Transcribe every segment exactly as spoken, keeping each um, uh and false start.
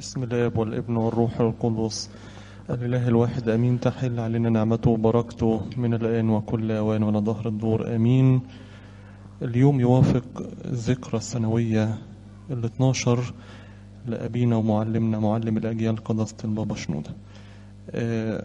بسم الآب والابن والروح القدس الإله الواحد آمين. تحل علينا نعمته وبركته من الآن وكل أوان ولا ظهر الدور آمين. اليوم يوافق الذكرى السنوية ال اثناشر لأبينا ومعلمنا معلم الأجيال قداسة البابا شنودة. آه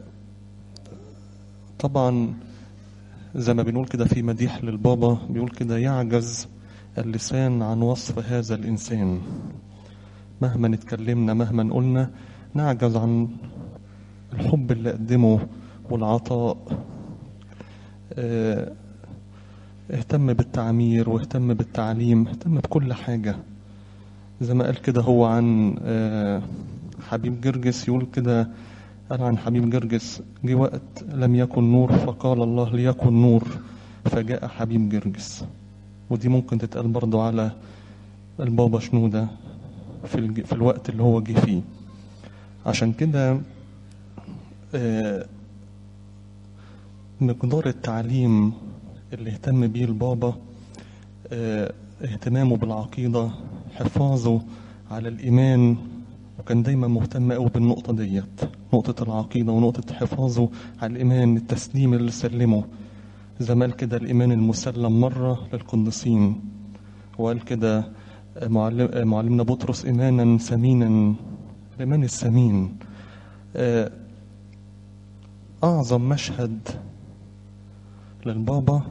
طبعا زي ما بنقول كده في مديح للبابا، بيقول كده: يعجز اللسان عن وصف هذا الإنسان. مهما نتكلمنا مهما قلنا نعجز عن الحب اللي قدمه والعطاء. اه اهتم بالتعمير واهتم بالتعليم، اهتم بكل حاجة. زي ما قال كده هو عن اه حبيب جرجس، يقول كده، قال عن حبيب جرجس: جه وقت لم يكن نور فقال الله ليكن نور فجاء حبيب جرجس. ودي ممكن تتقال برضو على البابا شنودة في, في الوقت اللي هو جه فيه. عشان كده اه مقدار التعليم اللي اهتم بيه البابا، اه اهتمامه بالعقيدة، حفاظه على الإيمان، وكان دايما مهتم قوي بالنقطة ديت، نقطة العقيدة ونقطة حفاظه على الإيمان، التسليم اللي سلمه. زي ما قال كده: الإيمان المسلم مرة للقديسين. وقال كده معلم معلمنا بطرس: إيمانا ثمينا، الإيمان الثمين. أعظم مشهد للبابا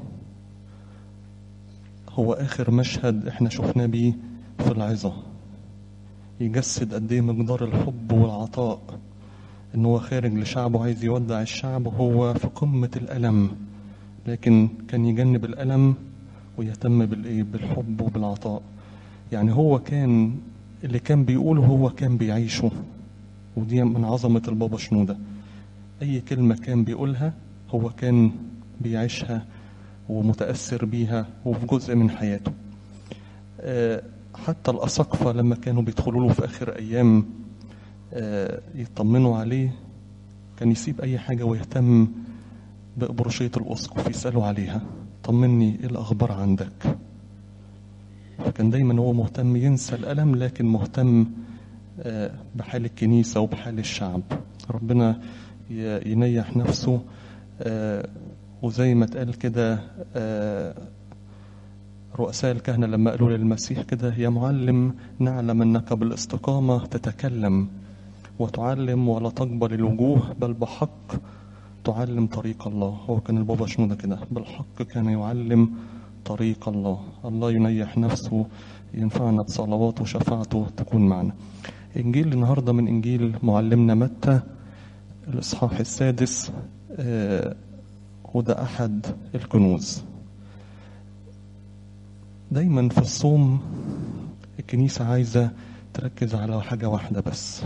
هو آخر مشهد احنا شفناه بيه في العظة، يجسد قد ايه مقدار الحب والعطاء، ان هو خارج لشعبه عايز يودع الشعب وهو في قمة الألم، لكن كان يجنب الألم ويهتم بالايه بالحب وبالعطاء. يعني هو كان اللي كان بيقوله هو كان بيعيشه، ودي من عظمة البابا شنودة. أي كلمة كان بيقولها هو كان بيعيشها ومتأثر بيها وفي جزء من حياته. أه حتى الأساقفة لما كانوا بيدخلوا له في آخر أيام أه يطمنوا عليه، كان يسيب أي حاجة ويهتم بأبرشية الأسقف، يسألوا عليها: طمني إيه الأخبار عندك؟ فكان دايما هو مهتم، ينسى الألم لكن مهتم أه بحال الكنيسة وبحال الشعب. ربنا ينيح نفسه. أه وزي ما اتقال كده أه رؤساء الكهنة لما قالوا للمسيح كده: يا معلم نعلم أنك بالاستقامة تتكلم وتعلم ولا تقبل الوجوه، بل بحق تعلم طريق الله. هو كان البابا شنودة كده، بالحق كان يعلم طريق الله. الله ينيح نفسه، ينفعنا بصلواته وشفاعته تكون معنا. إنجيل النهاردة من إنجيل معلمنا متى، الإصحاح السادس، آه وده أحد الكنوز. دايما في الصوم الكنيسة عايزة تركز على حاجة واحدة بس،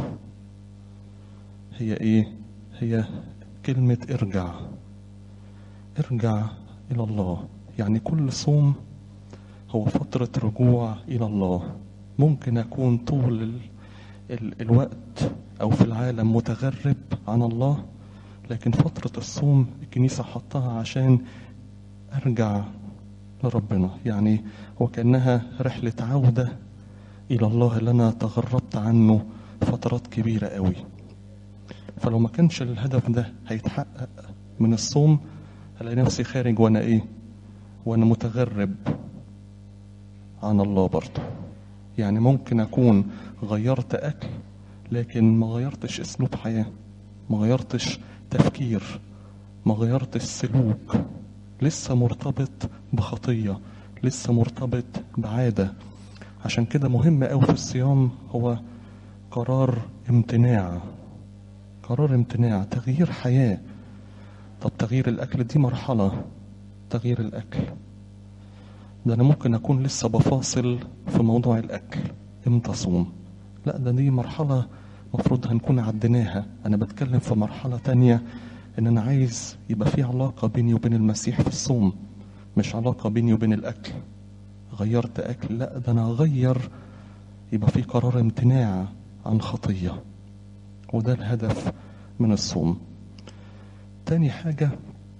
هي إيه؟ هي كلمة ارجع. ارجع إلى الله. يعني كل صوم هو فترة رجوع إلى الله. ممكن أكون طول ال ال الوقت أو في العالم متغرب عن الله، لكن فترة الصوم الكنيسة حطها عشان أرجع لربنا. يعني وكأنها رحلة عودة إلى الله اللي أنا تغربت عنه فترات كبيرة قوي. فلو ما كانش الهدف ده هيتحقق من الصوم، هلاقي نفسي خارج وأنا إيه؟ وأنا متغرب عن الله برضه. يعني ممكن أكون غيرت أكل لكن ما غيرتش أسلوب حياة، ما غيرتش تفكير، ما غيرتش سلوك، لسه مرتبط بخطية، لسه مرتبط بعادة. عشان كده مهم أوي في الصيام هو قرار امتناع، قرار امتناع، تغيير حياة. طب تغيير الأكل دي مرحلة، تغيير الأكل ده أنا ممكن أكون لسه بفاصل في موضوع الأكل امتى صوم، لا ده دي مرحلة مفروض هنكون عديناها. أنا بتكلم في مرحلة تانية، إن أنا عايز يبقى في علاقة بيني وبين المسيح في الصوم، مش علاقة بيني وبين الأكل. غيرت أكل، لا ده أنا أغير، يبقى في قرار امتناع عن خطية، وده الهدف من الصوم. تاني حاجة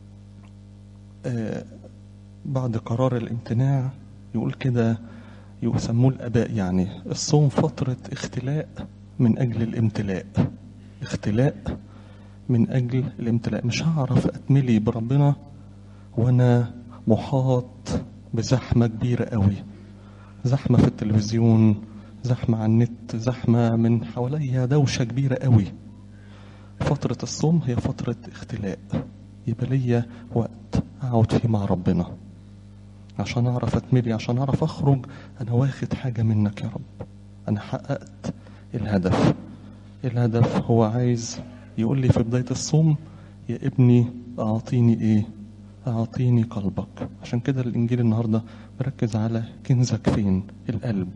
آه بعد قرار الامتناع يقول كده، يسموه الآباء يعني الصوم فترة اختلاء من أجل الامتلاء. اختلاء من أجل الامتلاء. مش هعرف أتملي بربنا وأنا محاط بزحمة كبيرة قوي، زحمة في التلفزيون، زحمة على النت، زحمة من حواليا، دوشة كبيرة قوي. فترة الصوم هي فترة اختلاء، يبقى ليا وقت أقعد فيه مع ربنا عشان أعرف أتملي، عشان أعرف أخرج أنا واخد حاجة منك يا رب، أنا حققت الهدف. الهدف هو عايز يقول لي في بداية الصوم يا ابني أعطيني إيه؟ أعطيني قلبك. عشان كده الإنجيل النهاردة مركز على كنزك فين؟ القلب.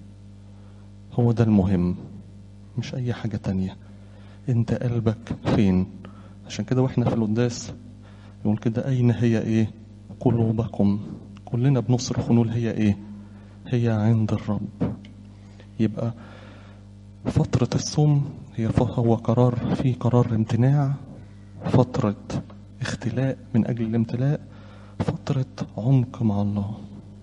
هو ده المهم، مش أي حاجة تانية. أنت قلبك فين؟ عشان كده وإحنا في القداس يقول كده أين هي إيه؟ قلوبكم. كلنا بنصرخ ونقول هي إيه؟ هي عند الرب. يبقى فترة الصوم هي هو قرار، في قرار امتناع، فترة اختلاء من أجل الامتلاء، فترة عمق مع الله.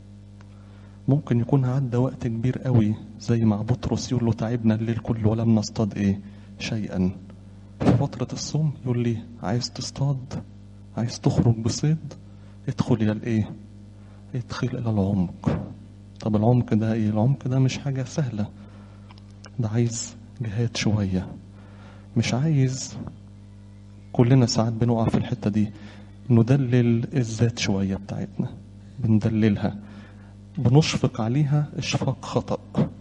ممكن يكون عدى وقت كبير قوي زي مع بطرس يقول له تعبنا الليل كله ولم نصطاد ايه شيئا. في فترة الصوم يقول لي عايز تصطاد، عايز تخرج بصيد، ادخل الى الايه؟ ادخل الى العمق. طب العمق ده ايه؟ العمق ده مش حاجة سهلة، ده عايز جهاد شوية. مش عايز، كلنا ساعات بنقع في الحتة دي، ندلل الذات شوية بتاعتنا، بندللها، بنشفق عليها اشفاق خطأ.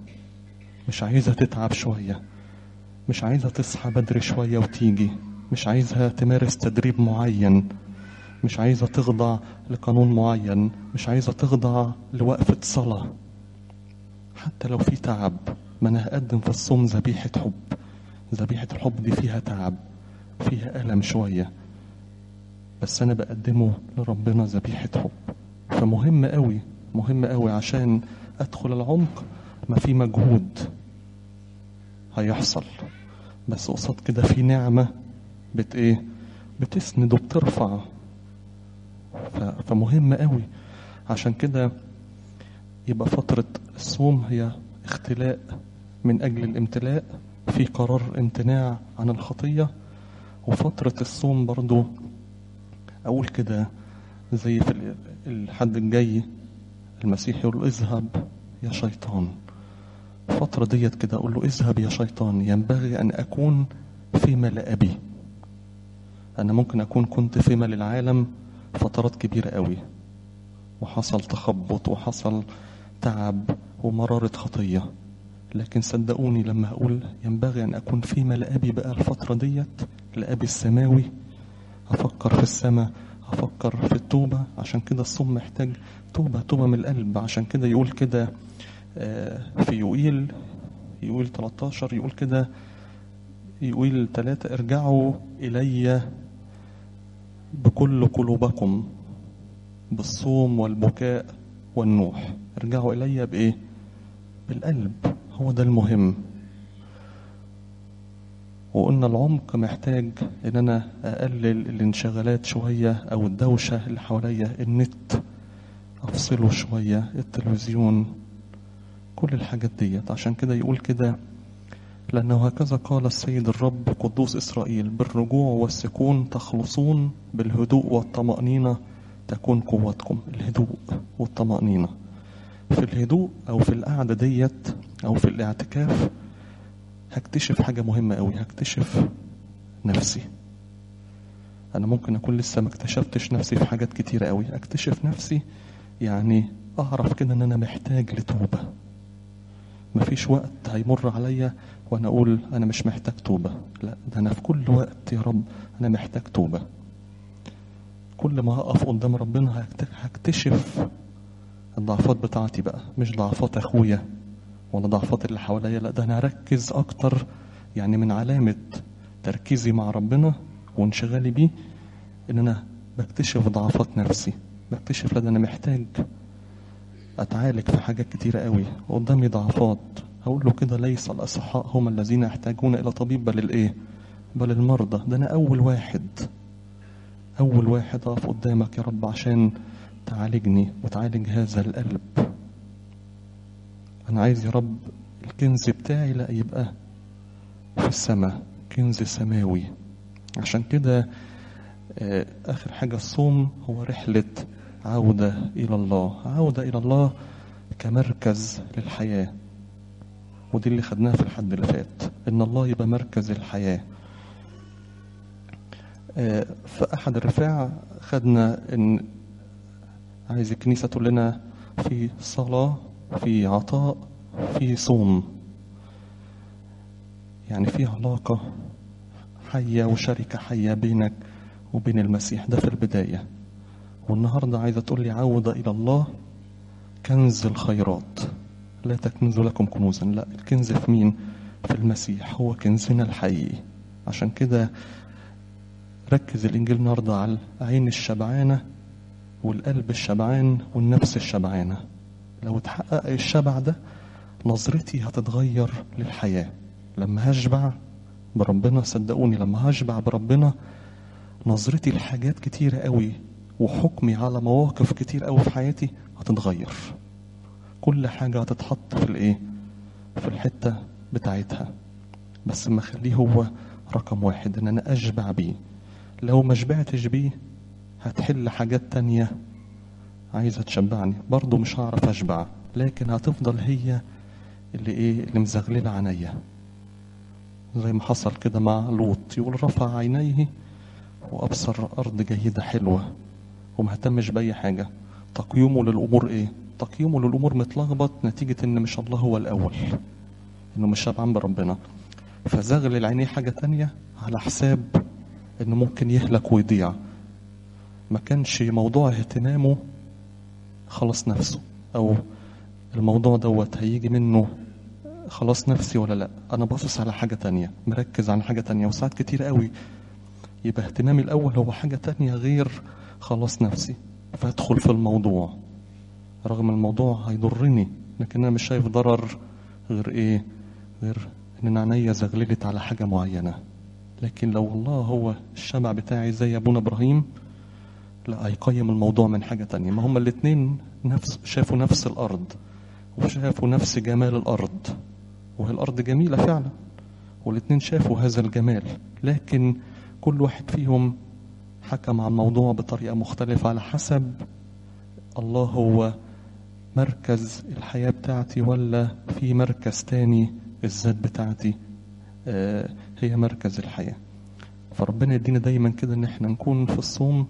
مش عايزة تتعب شوية، مش عايزة تصحى بدري شوية وتيجي، مش عايزها تمارس تدريب معين، مش عايزة تخضع لقانون معين، مش عايزة تخضع لوقفة صلاة. حتى لو في تعب، ما أنا هقدم في الصوم ذبيحة حب. ذبيحة الحب دي فيها تعب، فيها ألم شوية، بس أنا بقدمه لربنا ذبيحة حب. فمهم قوي، مهم قوي عشان أدخل العمق. ما في مجهود هيحصل، بس قصاد كده في نعمة بت ايه بتسند وبترفع. فمهم قوي. عشان كده يبقى فترة الصوم هي اختلاء من أجل الامتلاء، في قرار امتناع عن الخطية. وفترة الصوم برضو أقول كده زي في الحد الجاي المسيح يقول اذهب يا شيطان. الفترة ديت كده أقول له اذهب يا شيطان، ينبغي أن أكون في ملء أبي. أنا ممكن أكون كنت في ملء العالم فترات كبيرة قوي، وحصل تخبط وحصل تعب ومرارة خطية، لكن صدقوني لما أقول ينبغي أن أكون في ملء أبي بقى الفترة ديت لأبي السماوي، أفكر في السماء، أفكر في التوبة. عشان كده الصوم محتاج توبة، توبة من القلب. عشان كده يقول كده في يوئيل، يقول ثلاثة عشر يقول كده، يقول ثلاثة ارجعوا إلي بكل قلوبكم بالصوم والبكاء والنوح. ارجعوا إلي بإيه؟ بالقلب. هو ده المهم. وقلنا العمق محتاج ان انا اقلل الانشغالات شوية او الدوشة اللي حواليا، النت افصله شوية، التلفزيون، كل الحاجات ديت. عشان كده يقول كده لأنه هكذا قال السيد الرب قدوس إسرائيل بالرجوع والسكون تخلصون، بالهدوء والطمأنينة تكون قوتكم. الهدوء والطمأنينة في الهدوء أو في القعدة ديت أو في الاعتكاف هكتشف حاجة مهمة أوي، هكتشف نفسي. أنا ممكن أكون لسه ما اكتشفتش نفسي في حاجات كتيرة أوي، أكتشف نفسي يعني أعرف كده أن أنا محتاج لتوبة. مفيش وقت هيمر عليا وانا اقول انا مش محتاج توبة، لا، ده انا في كل وقت يا رب انا محتاج توبة. كل ما هقف قدام ربنا هكتشف الضعفات بتاعتي بقى، مش ضعفات اخويا ولا ضعفات اللي حواليا، لا، ده انا اركز اكتر. يعني من علامة تركيزي مع ربنا وانشغالي بيه ان انا بكتشف ضعفات نفسي، بكتشف لا ده انا محتاج اتعالج في حاجات كتيرة قوي، قدامي ضعفات. هقول له كده ليس الاصحاء هم الذين يحتاجون الى طبيب بل الايه؟ بل المرضى. ده انا اول واحد، اول واحد اقف قدامك يا رب عشان تعالجني وتعالج هذا القلب. انا عايز يا رب الكنز بتاعي لا يبقى في السماء، كنز سماوي. عشان كده آخر حاجة الصوم هو رحلة عودة إلى الله، عودة إلى الله كمركز للحياة. ودي اللي خدناها في الحد اللي فات، إن الله يبقى مركز الحياة. في أحد الرفاع خدنا إن عايز الكنيسة تقول لنا في صلاة، في عطاء، في صوم، يعني في علاقة حية وشركة حية بينك وبين المسيح، ده في البداية. والنهاردة عايزة تقول لي عودة إلى الله كنز الخيرات، لا تكنزوا لكم كنوزا. لا، الكنز في مين؟ في المسيح، هو كنزنا الحقيقي. عشان كده ركز الإنجيل النهاردة على العين الشبعانة والقلب الشبعان والنفس الشبعانة. لو اتحقق الشبع ده نظرتي هتتغير للحياة. لما هشبع بربنا، صدقوني لما هشبع بربنا نظرتي لحاجات كتيرة قوي وحكمي على مواقف كتير قوي في حياتي هتتغير. كل حاجة هتتحط في الايه، في الحتة بتاعتها. بس ما خليه هو رقم واحد، ان انا اشبع بيه. لو ما شبعتش بيه هتحل حاجات تانية عايزة تشبعني، برضو مش هعرف اشبع، لكن هتفضل هي اللي ايه، اللي مزغللة عينيا. زي ما حصل كده مع لوط، يقول رفع عينيه وابصر ارض جيدة حلوة، ومهتمش باي حاجة. تقييمه للامور ايه؟ تقييمه للامور متلخبط نتيجة ان مش الله هو الاول، انه مش شبعان بربنا، فزغل العينيه حاجة تانية على حساب انه ممكن يهلك ويضيع. ما كانش موضوع اهتمامه خلاص نفسه، او الموضوع دوت هيجي منه خلاص نفسي ولا لا. انا باصص على حاجة تانية، مركز على حاجة تانية. وساعات كتير قوي يبقى اهتمامي الاول هو حاجة تانية غير خلاص نفسي، فادخل في الموضوع رغم الموضوع هيضرني، لكن انا مش شايف ضرر غير ايه، غير ان عينيا زغللت على حاجة معينة. لكن لو الله هو الشبع بتاعي زي ابونا ابراهيم، لا، هيقيم الموضوع من حاجة تانية. ما هما الاتنين نفس، شافوا نفس الارض وشافوا نفس جمال الارض، وهي الارض جميلة فعلا، والاتنين شافوا هذا الجمال، لكن كل واحد فيهم حكم عن الموضوع بطريقة مختلفة على حسب الله هو مركز الحياة بتاعتي ولا في مركز تاني الذات بتاعتي آه هي مركز الحياة. فربنا يدينا دايما كده ان احنا نكون في الصوم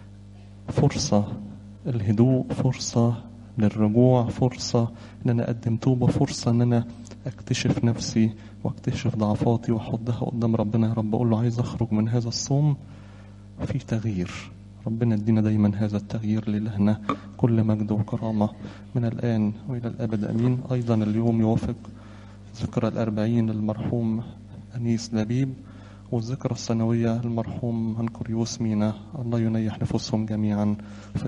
فرصة الهدوء، فرصة للرجوع، فرصة ان انا اقدم توبة، فرصة ان انا اكتشف نفسي واكتشف ضعفاتي واحطها قدام ربنا. يا رب اقول له عايز اخرج من هذا الصوم في تغيير. ربنا يدينا دايما هذا التغيير. لإلهنا كل مجد وكرامة من الآن وإلى الأبد أمين. أيضا اليوم يوافق ذكرى الأربعين للمرحوم أنيس لبيب، والذكرى السنوية للمرحوم هنكريوس مينا. الله ينيح نفوسهم جميعا.